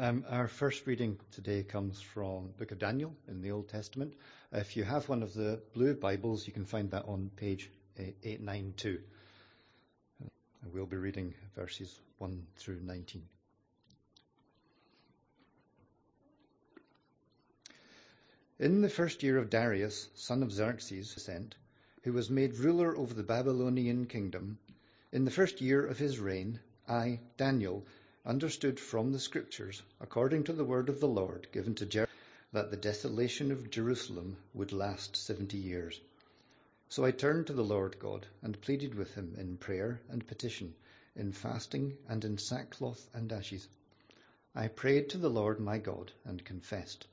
Our first reading today comes from the book of Daniel in the Old Testament. If you have one of the blue Bibles, you can find that on page 892. We'll be reading verses 1 through 19. In the first year of Darius, son of Xerxes, who was made ruler over the Babylonian kingdom, in the first year of his reign, I, Daniel, understood from the Scriptures, according to the word of the Lord given to Jeremiah, that the desolation of Jerusalem would last 70 years. So I turned to the Lord God and pleaded with him in prayer and petition, in fasting and in sackcloth and ashes. I prayed to the Lord my God and confessed,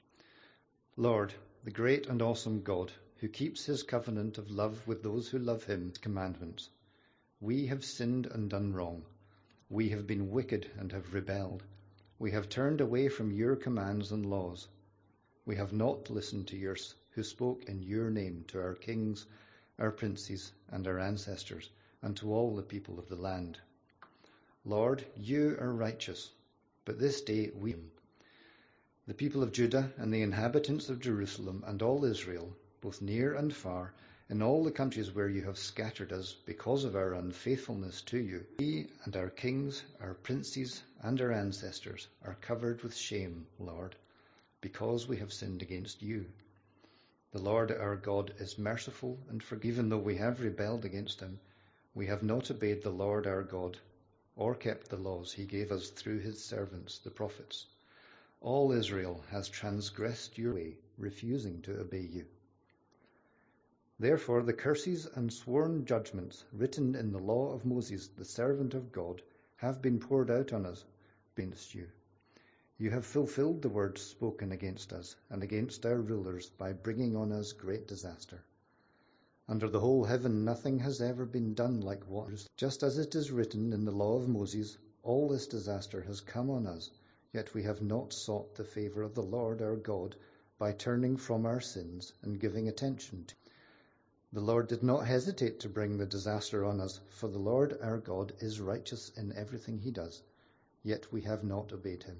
Lord, the great and awesome God, who keeps his covenant of love with those who love him, commandments. We have sinned and done wrong. We have been wicked and have rebelled. We have turned away from your commands and laws. We have not listened to yours, who spoke in your name to our kings, our princes, and our ancestors, and to all the people of the land. Lord, you are righteous, but this day we, the people of Judah and the inhabitants of Jerusalem and all Israel, both near and far, in all the countries where you have scattered us because of our unfaithfulness to you, we and our kings, our princes, and our ancestors are covered with shame, Lord, because we have sinned against you. The Lord our God is merciful and forgiving. Even though we have rebelled against him, we have not obeyed the Lord our God, or kept the laws he gave us through his servants, the prophets. All Israel has transgressed your way, refusing to obey you. Therefore the curses and sworn judgments written in the law of Moses, the servant of God, have been poured out on us against you. You have fulfilled the words spoken against us and against our rulers by bringing on us great disaster. Under the whole heaven nothing has ever been done like what, just as it is written in the law of Moses, all this disaster has come on us, yet we have not sought the favor of the Lord our God by turning from our sins and giving attention to. The Lord did not hesitate to bring the disaster on us, for the Lord our God is righteous in everything he does, yet we have not obeyed him.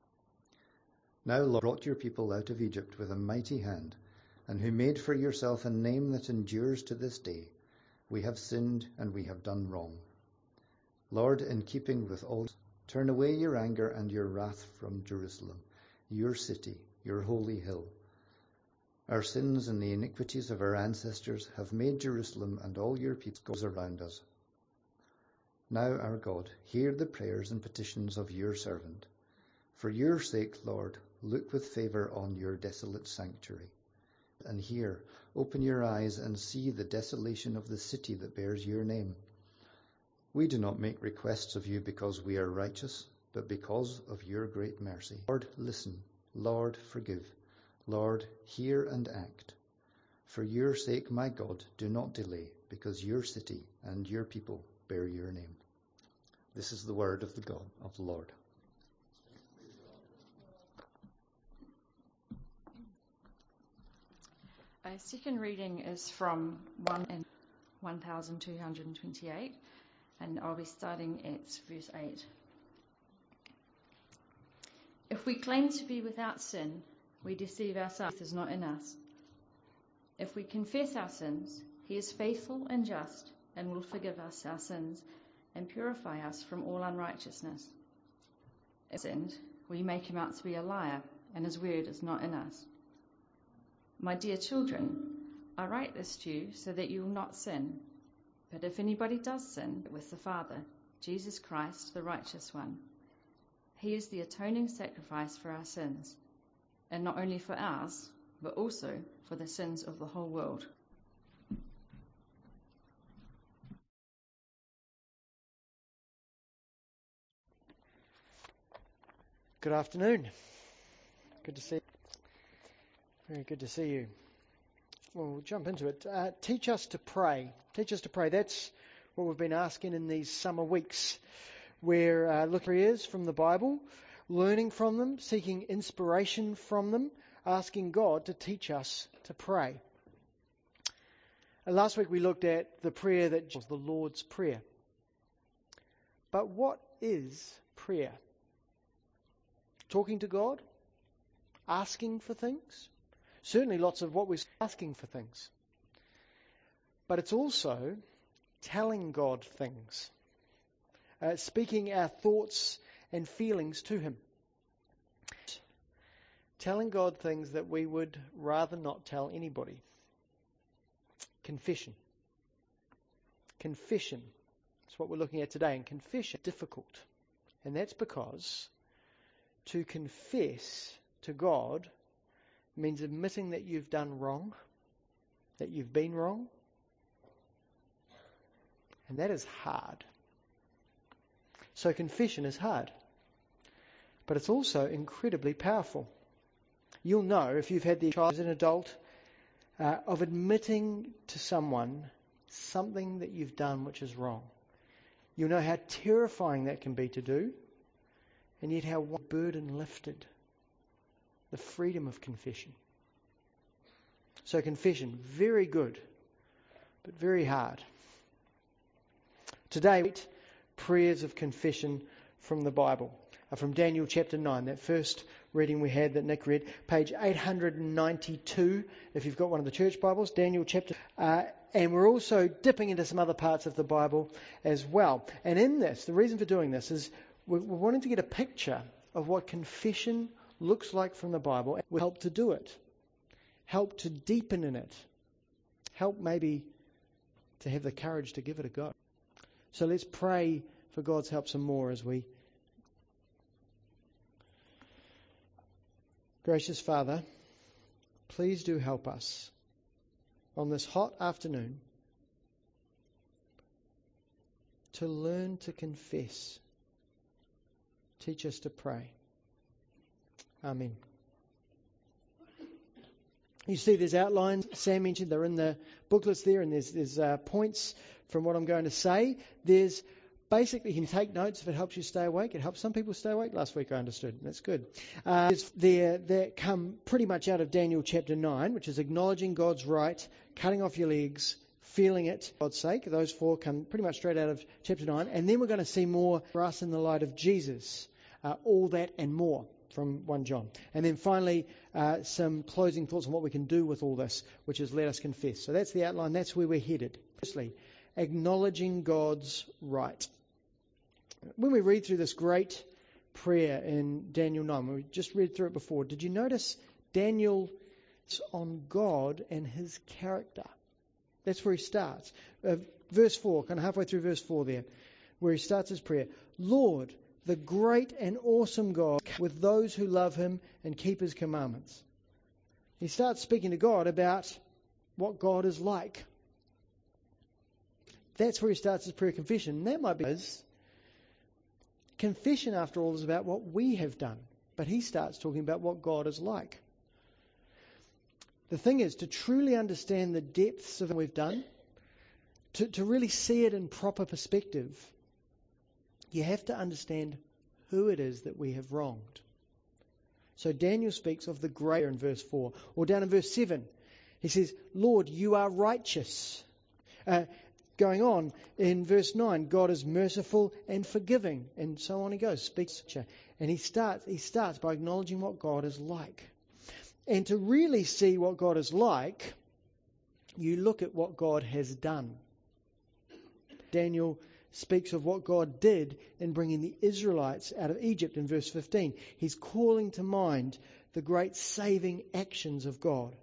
Now, Lord, brought your people out of Egypt with a mighty hand, and who made for yourself a name that endures to this day. We have sinned and we have done wrong. Lord, in keeping with all, turn away your anger and your wrath from Jerusalem, your city, your holy hill. Our sins and the iniquities of our ancestors have made Jerusalem and all your people around us. Now, our God, hear the prayers and petitions of your servant. For your sake, Lord, look with favor on your desolate sanctuary. And hear, open your eyes and see the desolation of the city that bears your name. We do not make requests of you because we are righteous, but because of your great mercy. Lord, listen. Lord, forgive. Lord, hear and act. For your sake, my God, do not delay, because your city and your people bear your name. This is the word of the God of the Lord. Our second reading is from 1228, and I'll be starting at verse 8. If we claim to be without sin, we deceive ourselves, is not in us. If we confess our sins, he is faithful and just and will forgive us our sins and purify us from all unrighteousness. If we sinned, we make him out to be a liar, and his word is not in us. My dear children, I write this to you so that you will not sin. But if anybody does sin, with the Father, Jesus Christ, the righteous one, he is the atoning sacrifice for our sins, and not only for ours, but also for the sins of the whole world. Good afternoon. Good to see you. Very good to see you. Well, we'll jump into it. Teach us to pray. Teach us to pray. That's what we've been asking in these summer weeks. We're looking at prayers from the Bible, learning from them, seeking inspiration from them, asking God to teach us to pray. Last week we looked at the prayer that was the Lord's Prayer. But what is prayer? talking to God, asking for things. Certainly lots of what we're asking for things. But it's also telling God things, speaking our thoughts and feelings to Him. Telling God things that we would rather not tell anybody. Confession. Confession. That's what we're looking at today. And confession is difficult. And that's because to confess to God means admitting that you've done wrong, that you've been wrong. And that is hard. So confession is hard. But it's also incredibly powerful. You'll know if you've had the child as an adult of admitting to someone something that you've done which is wrong. You'll know how terrifying that can be to do, and yet how one burden lifted. The freedom of confession. So confession, very good, but very hard. Today, prayers of confession from the Bible. From Daniel chapter 9, that first reading we had that Nick read, page 892, if you've got one of the church Bibles, Daniel chapter, and we're also dipping into some other parts of the Bible as well. And in this, the reason for doing this is we're wanting to get a picture of what confession looks like from the Bible, and help to do it, help to deepen in it, help maybe to have the courage to give it a go. So let's pray for God's help some more as we. Gracious Father, please do help us on this hot afternoon to learn to confess. Teach us to pray. Amen. You see there's outlines Sam mentioned, they're in the booklets there, and there's points from what I'm going to say. There's basically, you can take notes if it helps you stay awake. It helped some people stay awake last week, I understood. That's good. There that come pretty much out of Daniel chapter 9, which is acknowledging God's right, cutting off your legs, feeling it for God's sake. Those four come pretty much straight out of chapter 9. And then we're going to see more for us in the light of Jesus. All that and more from 1 John. And then finally, some closing thoughts on what we can do with all this, which is let us confess. So that's the outline. That's where we're headed. Firstly, acknowledging God's right. When we read through this great prayer in Daniel 9, we just read through it before, did you notice Daniel is on God and His character? That's where he starts. Verse 4, kind of halfway through verse 4 there, where he starts his prayer. Lord, the great and awesome God, with those who love Him and keep His commandments. He starts speaking to God about what God is like. That's where he starts his prayer of confession. And that might be because confession, after all, is about what we have done. But he starts talking about what God is like. The thing is, to truly understand the depths of what we've done, to really see it in proper perspective, you have to understand who it is that we have wronged. So Daniel speaks of the greater in verse 4. Or down in verse 7, he says, Lord, you are righteous. Going on in verse 9, God is merciful and forgiving, and so on he goes. Speaks, and he starts by acknowledging what God is like. And to really see what God is like, you look at what God has done. Daniel speaks of what God did in bringing the Israelites out of Egypt in verse 15. He's calling to mind the great saving actions of God.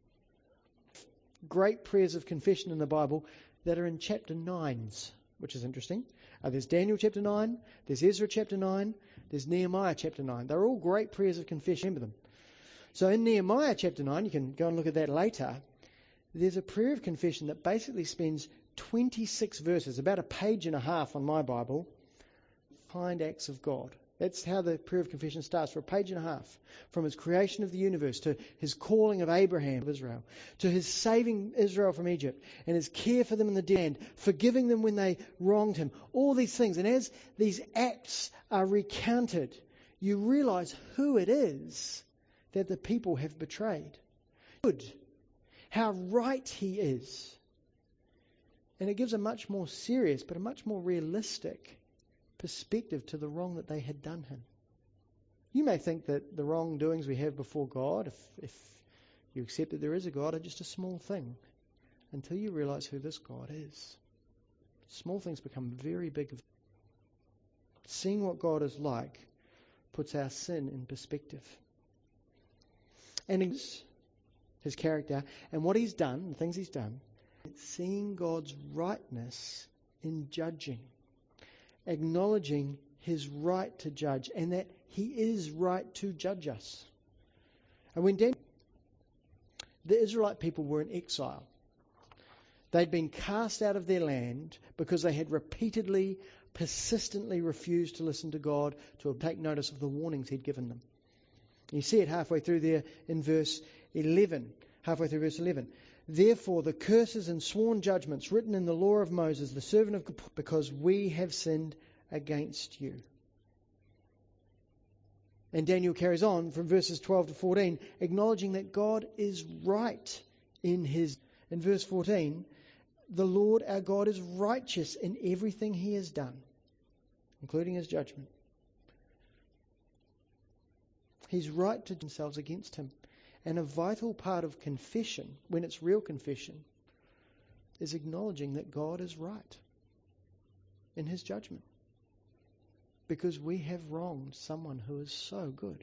Great prayers of confession in the Bible that are in chapter 9s, which is interesting. There's Daniel chapter 9, there's Ezra chapter 9, there's Nehemiah chapter 9. They're all great prayers of confession. Remember them. So in Nehemiah chapter 9, you can go and look at that later, there's a prayer of confession that basically spends 26 verses, about a page and a half on my Bible, kind acts of God. That's how the prayer of confession starts, for a page and a half. From his creation of the universe, to his calling of Abraham of Israel, to his saving Israel from Egypt, and his care for them in the land, forgiving them when they wronged him. All these things. And as these acts are recounted, you realize who it is that the people have betrayed. Good. How right he is. And it gives a much more serious, but a much more realistic perspective to the wrong that they had done him. You may think that the wrongdoings we have before God, if you accept that there is a God, are just a small thing until you realize who this God is. Small things become very big. Seeing what God is like puts our sin in perspective. And his character and what he's done, the things he's done, seeing God's rightness in judging, acknowledging his right to judge and that he is right to judge us. And when the Israelite people were in exile, they'd been cast out of their land because they had repeatedly, persistently refused to listen to God, to take notice of the warnings he'd given them. You see it halfway through there in verse 11. Halfway through verse 11. Therefore the curses and sworn judgments written in the law of Moses, the servant of God, because we have sinned against you. And Daniel carries on from verses 12 to 14, acknowledging that God is right in verse 14, the Lord our God is righteous in everything he has done, including his judgment. He's right to themselves against him. And a vital part of confession, when it's real confession, is acknowledging that God is right in his judgment. Because we have wronged someone who is so good.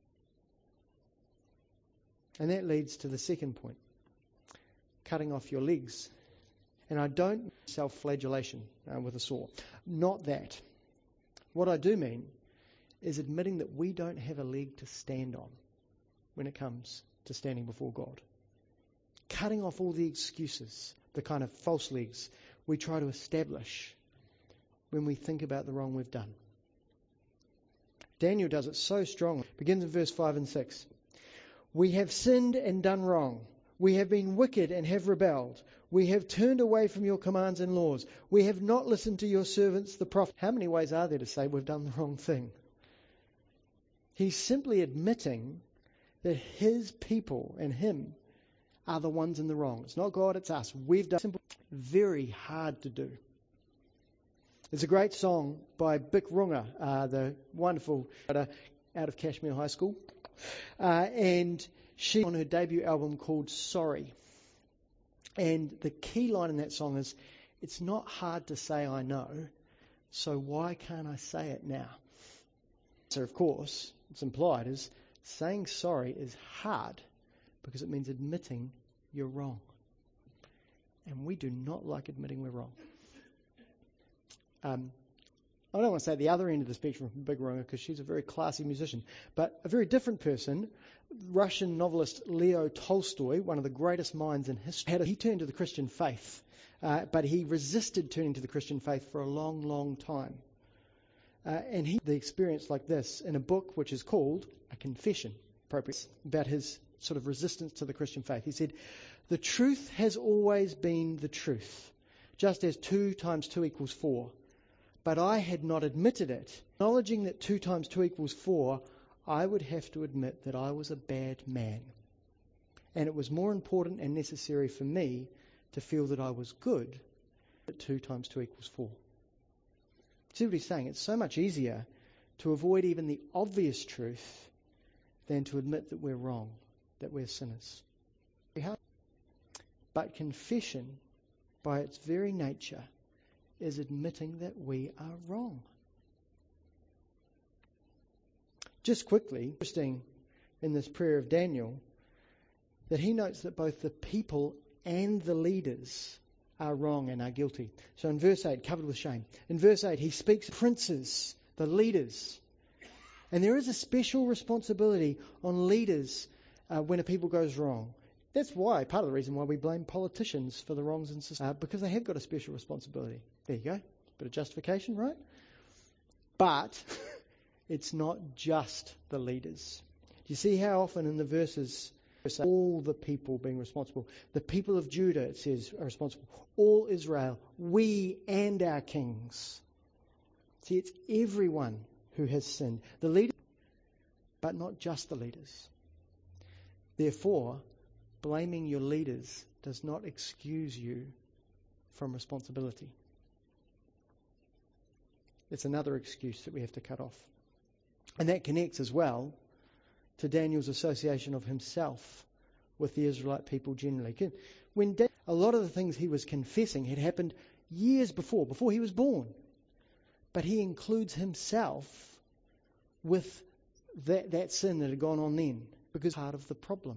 And that leads to the second point. Cutting off your legs. And I don't mean self-flagellation with a saw. Not that. What I do mean is admitting that we don't have a leg to stand on when it comes to standing before God. Cutting off all the excuses, the kind of false legs we try to establish when we think about the wrong we've done. Daniel does it so strongly. Begins in verse 5 and 6. We have sinned and done wrong. We have been wicked and have rebelled. We have turned away from your commands and laws. We have not listened to your servants, the prophet. How many ways are there to say we've done the wrong thing? He's simply admitting that his people and him are the ones in the wrong. It's not God, it's us. We've done simple, very hard to do. There's a great song by Bic Runga, the wonderful out of Cashmere High School, and she on her debut album called Sorry. And the key line in that song is, it's not hard to say I know, so why can't I say it now? So of course, it's implied is saying sorry is hard because it means admitting you're wrong. And we do not like admitting we're wrong. I don't want to say the other end of the spectrum from Bic Runga because she's a very classy musician, but a very different person, Russian novelist Leo Tolstoy, one of the greatest minds in history. He turned to the Christian faith, but he resisted turning to the Christian faith for a long, long time. And he had the experience like this in a book which is called A Confession, appropriate, about his sort of resistance to the Christian faith. He said, the truth has always been the truth, just as 2 times 2 equals 4. But I had not admitted it. Acknowledging that 2 times 2 equals 4, I would have to admit that I was a bad man. And it was more important and necessary for me to feel that I was good, that 2 times 2 equals 4. See what he's saying? It's so much easier to avoid even the obvious truth than to admit that we're wrong, that we're sinners. But confession, by its very nature, is admitting that we are wrong. Just quickly, interesting in this prayer of Daniel, that he notes that both the people and the leaders are wrong and are guilty. So in verse 8, covered with shame. In verse 8, he speaks princes, the leaders. And there is a special responsibility on leaders when a people goes wrong. That's why, part of the reason why we blame politicians for the wrongs in society, because they have got a special responsibility. There you go. Bit of justification, right? But it's not just the leaders. Do you see how often in the verses, all the people being responsible? The people of Judah, it says, are responsible. All Israel, we and our kings. See, it's everyone who has sinned. The leaders, but not just the leaders. Therefore, blaming your leaders does not excuse you from responsibility. It's another excuse that we have to cut off. And that connects as well to Daniel's association of himself with the Israelite people generally. A lot of the things he was confessing had happened years before he was born. But he includes himself with that sin that had gone on then, because part of the problem.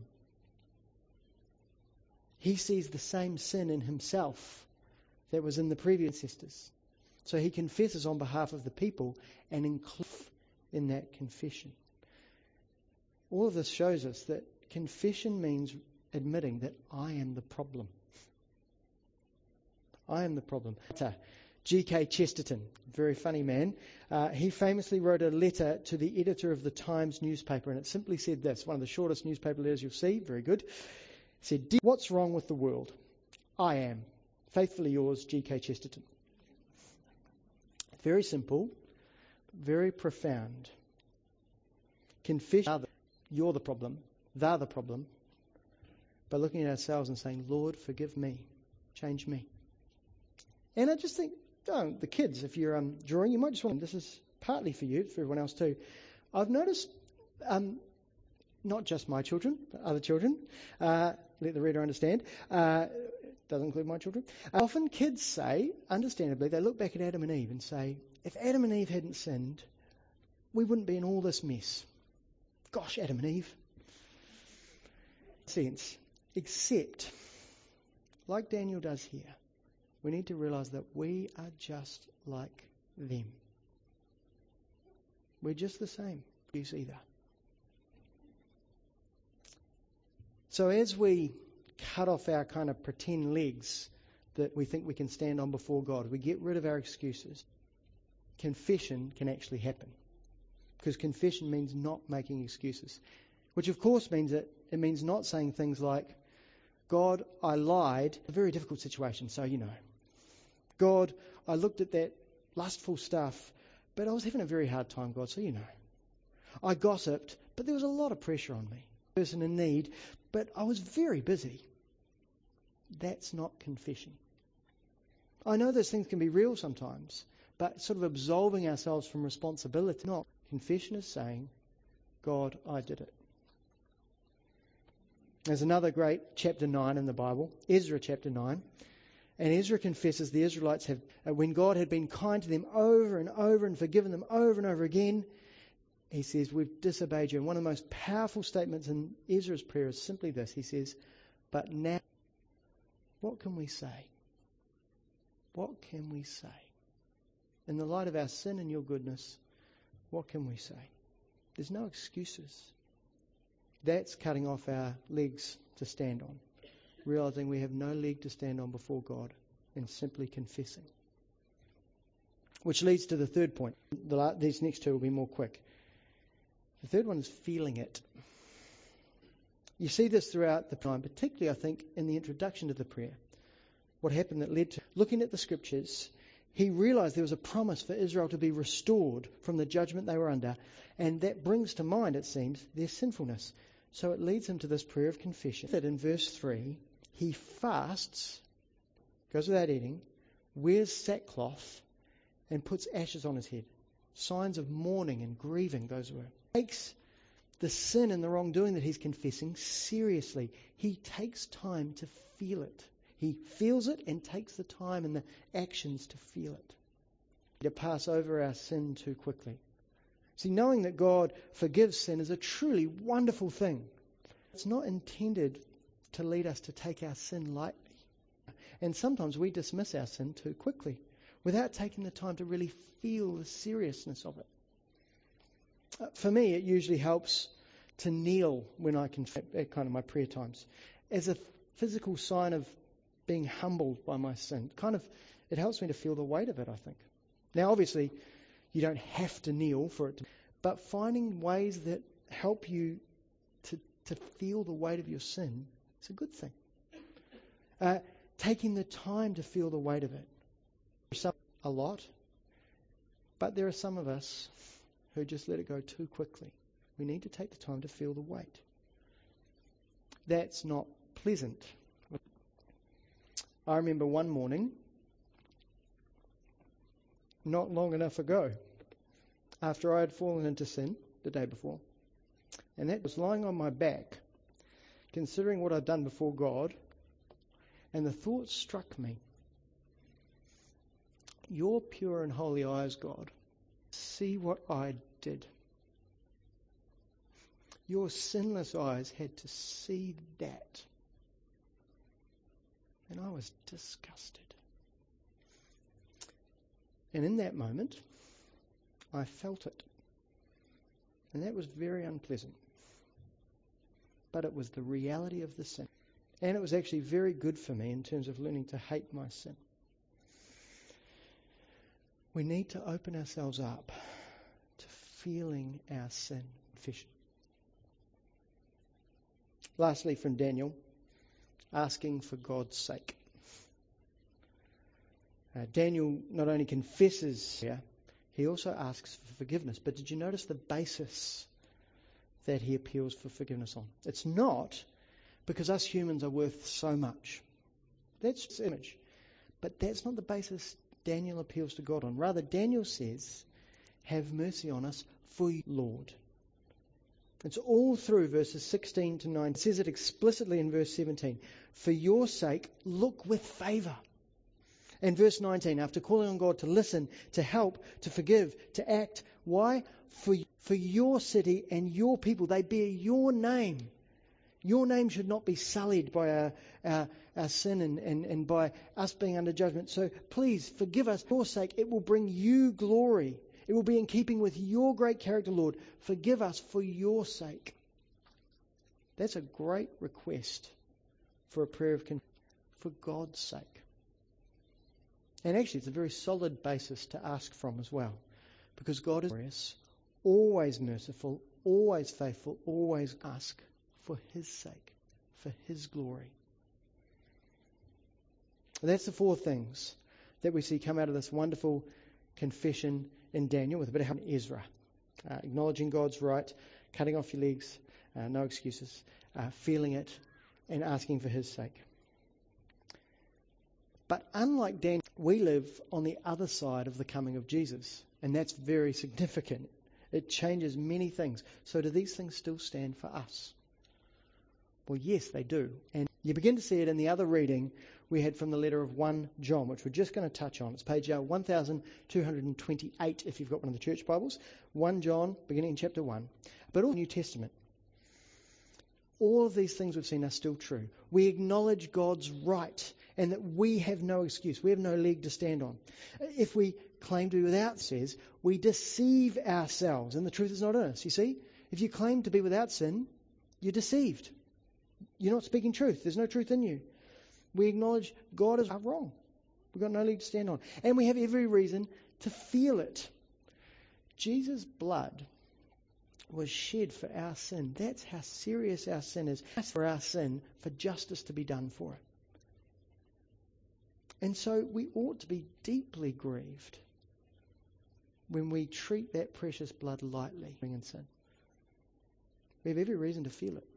He sees the same sin in himself that was in the previous ancestors. So he confesses on behalf of the people and includes in that confession. All of this shows us that confession means admitting that I am the problem. I am the problem. G.K. Chesterton, very funny man, he famously wrote a letter to the editor of the Times newspaper, and it simply said this, one of the shortest newspaper letters you'll see, very good. He said, "What's wrong with the world? I am. Faithfully yours, G.K. Chesterton." Very simple, very profound. Confession, you're the problem, they're the problem, by looking at ourselves and saying, "Lord, forgive me, change me." And I just think, the kids, if you're drawing, you might just want, this is partly for you, for everyone else too. I've noticed, not just my children, but other children, let the reader understand, doesn't include my children. Often kids say, understandably, they look back at Adam and Eve and say, if Adam and Eve hadn't sinned, we wouldn't be in all this mess. Gosh, Adam and Eve. Sense. Except, like Daniel does here, we need to realize that we are just like them. We're just the same. Use either. So as we cut off our kind of pretend legs that we think we can stand on before God, we get rid of our excuses, confession can actually happen. Because confession means not making excuses. Which of course means that it means not saying things like, "God, I lied." A very difficult situation, so you know. "God, I looked at that lustful stuff, but I was having a very hard time, God, so you know. I gossiped, but there was a lot of pressure on me. Person in need, but I was very busy." That's not confession. I know those things can be real sometimes, but sort of absolving ourselves from responsibility. Not. Confession is saying, "God, I did it." There's another great chapter 9 in the Bible, Ezra chapter 9. And Ezra confesses the Israelites have, when God had been kind to them over and over and forgiven them over and over again, he says, "We've disobeyed you." And one of the most powerful statements in Ezra's prayer is simply this. He says, "But now, what can we say? What can we say? In the light of our sin and your goodness, what can we say?" There's no excuses. That's cutting off our legs to stand on. Realizing we have no leg to stand on before God and simply confessing. Which leads to the third point. These next two will be more quick. The third one is feeling it. You see this throughout the time, particularly I think in the introduction to the prayer. What happened that led to looking at the scriptures, he realized there was a promise for Israel to be restored from the judgment they were under, and that brings to mind, it seems, their sinfulness. So it leads him to this prayer of confession. That in verse 3, he fasts, goes without eating, wears sackcloth, and puts ashes on his head. Signs of mourning and grieving, those were. Takes the sin and the wrongdoing that he's confessing seriously. He takes time to feel it. He feels it and takes the time and the actions to feel it. To pass over our sin too quickly. See, knowing that God forgives sin is a truly wonderful thing. It's not intended to lead us to take our sin lightly. And sometimes we dismiss our sin too quickly without taking the time to really feel the seriousness of it. For me, it usually helps to kneel when I confess at kind of my prayer times as a physical sign of being humbled by my sin. It helps me to feel the weight of it, I think. Now, obviously, you don't have to kneel for it, but finding ways that help you to feel the weight of your sin is a good thing. Taking the time to feel the weight of it. A lot, but there are some of us who just let it go too quickly. We need to take the time to feel the weight. That's not pleasant. I remember one morning, not long enough ago, after I had fallen into sin the day before. And that was lying on my back, considering what I'd done before God. And the thought struck me, your pure and holy eyes, God, see what I did. Your sinless eyes had to see that. And I was disgusted. And in that moment, I felt it. And that was very unpleasant. But it was the reality of the sin. And it was actually very good for me in terms of learning to hate my sin. We need to open ourselves up to feeling our sin. Confession. Lastly, from Daniel, asking for God's sake. Daniel not only confesses here, he also asks for forgiveness. But did you notice the basis that he appeals for forgiveness on? It's not because us humans are worth so much. That's his image. But that's not the basis Daniel appeals to God on. Rather, Daniel says, have mercy on us for you, Lord. It's all through verses 16 to 9. It says it explicitly in verse 17. For your sake, look with favour. And verse 19, after calling on God to listen, to help, to forgive, to act. Why? For your city and your people, they bear your name. Your name should not be sullied by our sin and by us being under judgment. So please forgive us for your sake. It will bring you glory. It will be in keeping with your great character, Lord. Forgive us for your sake. That's a great request for a prayer of confession. For God's sake. And actually, it's a very solid basis to ask from as well. Because God is glorious, always merciful, always faithful, always ask for His sake, for His glory. And that's the four things that we see come out of this wonderful confession in Daniel with a bit of help in Ezra. Acknowledging God's right, cutting off your legs, no excuses, feeling it, and asking for His sake. But unlike Daniel, we live on the other side of the coming of Jesus. And that's very significant. It changes many things. So do these things still stand for us? Well, yes, they do. And you begin to see it in the other reading we had from the letter of 1 John, which we're just going to touch on. It's page 1228 if you've got one of the church Bibles. 1 John, beginning in chapter 1. But also the New Testament. All of these things we've seen are still true. We acknowledge God's right and that we have no excuse. We have no leg to stand on. If we claim to be without, says, we deceive ourselves and the truth is not in us. You see, if you claim to be without sin, you're deceived. You're not speaking truth. There's no truth in you. We acknowledge God is wrong. We've got no leg to stand on. And we have every reason to feel it. Jesus' blood was shed for our sin. That's how serious our sin is. For our sin, for justice to be done for it. And so we ought to be deeply grieved when we treat that precious blood lightly in sin. We have every reason to feel it.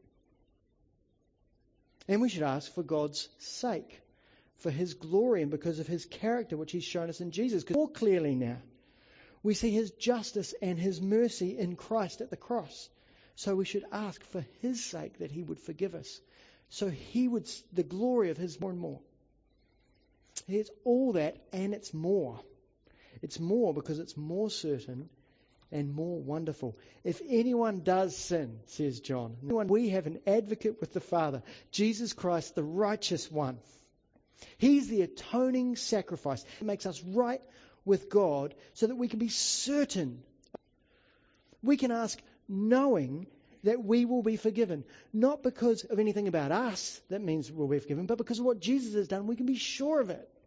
And we should ask for God's sake, for His glory and because of His character, which He's shown us in Jesus. Because more clearly now, we see His justice and His mercy in Christ at the cross. So we should ask for His sake that He would forgive us. So He would, the glory of His more and more. It's all that and it's more. It's more because it's more certain and more wonderful. If anyone does sin, says John, we have an advocate with the Father, Jesus Christ, the righteous one. He's the atoning sacrifice. It makes us right with God so that we can be certain. We can ask knowing that we will be forgiven. Not because of anything about us that means we'll be forgiven, but because of what Jesus has done, we can be sure of it.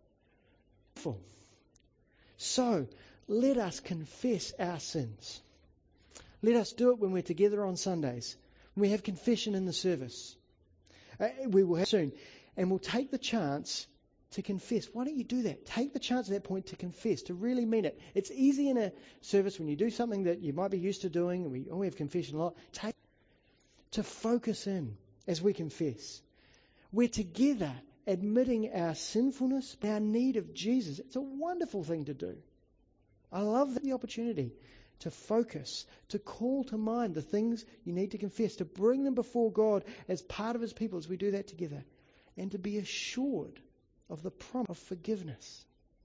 So, let us confess our sins. Let us do it when we're together on Sundays. When we have confession in the service. We will have soon. And we'll take the chance to confess. Why don't you do that? Take the chance at that point to confess, to really mean it. It's easy in a service when you do something that you might be used to doing, and we have confession a lot. Take to focus in as we confess. We're together admitting our sinfulness, our need of Jesus. It's a wonderful thing to do. I love the opportunity to focus, to call to mind the things you need to confess, to bring them before God as part of His people as we do that together, and to be assured of the promise of forgiveness.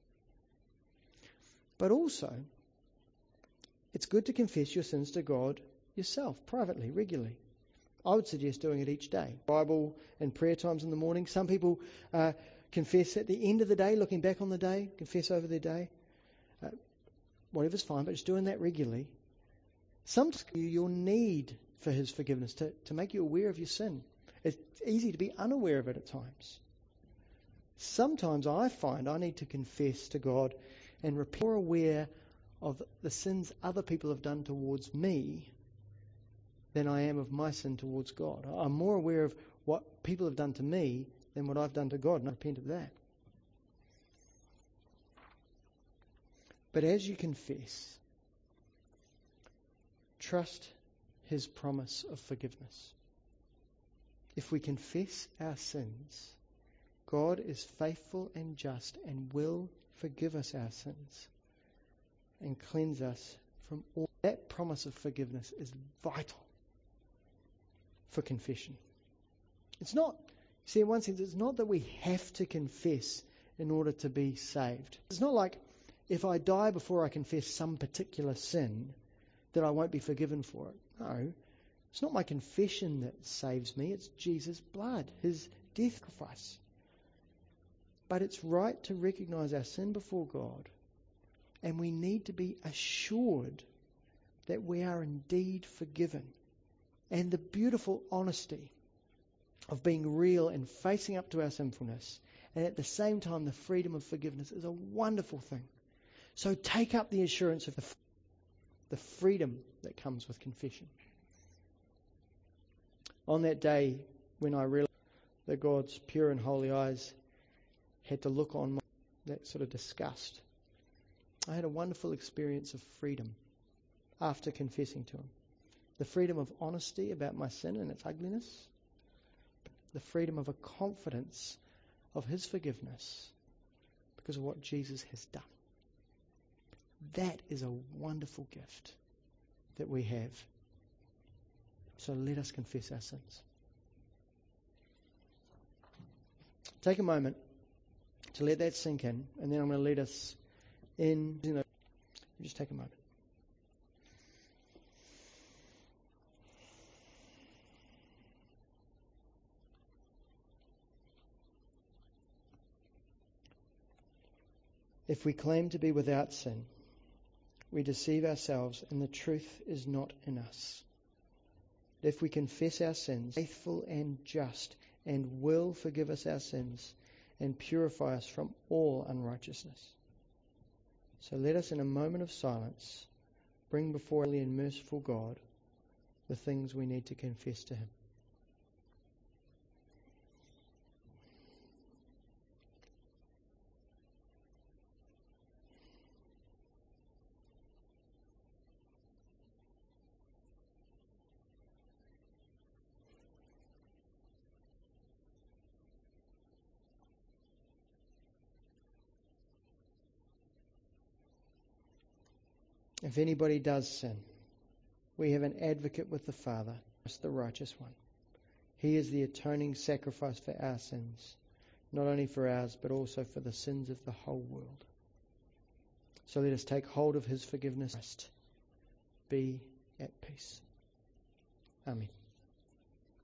But also, it's good to confess your sins to God yourself, privately, regularly. I would suggest doing it each day. Bible and prayer times in the morning. Some people confess at the end of the day, looking back on the day, confess over their day. Whatever's fine, but just doing that regularly. Sometimes your need for His forgiveness to make you aware of your sin. It's easy to be unaware of it at times. Sometimes I find I need to confess to God and repent, more aware of the sins other people have done towards me than I am of my sin towards God. I'm more aware of what people have done to me than what I've done to God, and I repent of that. But as you confess, trust His promise of forgiveness. If we confess our sins, God is faithful and just and will forgive us our sins and cleanse us from all. That promise of forgiveness is vital for confession. It's not, see, in one sense, it's not that we have to confess in order to be saved. It's not like if I die before I confess some particular sin that I won't be forgiven for it. No, it's not my confession that saves me, it's Jesus' blood, His death sacrifice. But it's right to recognize our sin before God, and we need to be assured that we are indeed forgiven. And the beautiful honesty of being real and facing up to our sinfulness, and at the same time the freedom of forgiveness, is a wonderful thing. So take up the assurance of the freedom that comes with confession. On that day when I realized that God's pure and holy eyes had to look on that sort of disgust, I had a wonderful experience of freedom after confessing to Him. The freedom of honesty about my sin and its ugliness. The freedom of a confidence of His forgiveness because of what Jesus has done. That is a wonderful gift that we have. So let us confess our sins. Take a moment to let that sink in, and then I'm going to lead us in. Just take a moment. If we claim to be without sin, we deceive ourselves and the truth is not in us. If we confess our sins, faithful and just, and will forgive us our sins and purify us from all unrighteousness. So let us, in a moment of silence, bring before Holy and merciful God the things we need to confess to Him. If anybody does sin, we have an advocate with the Father, the righteous one. He is the atoning sacrifice for our sins, not only for ours, but also for the sins of the whole world. So let us take hold of His forgiveness. Be at peace. Amen.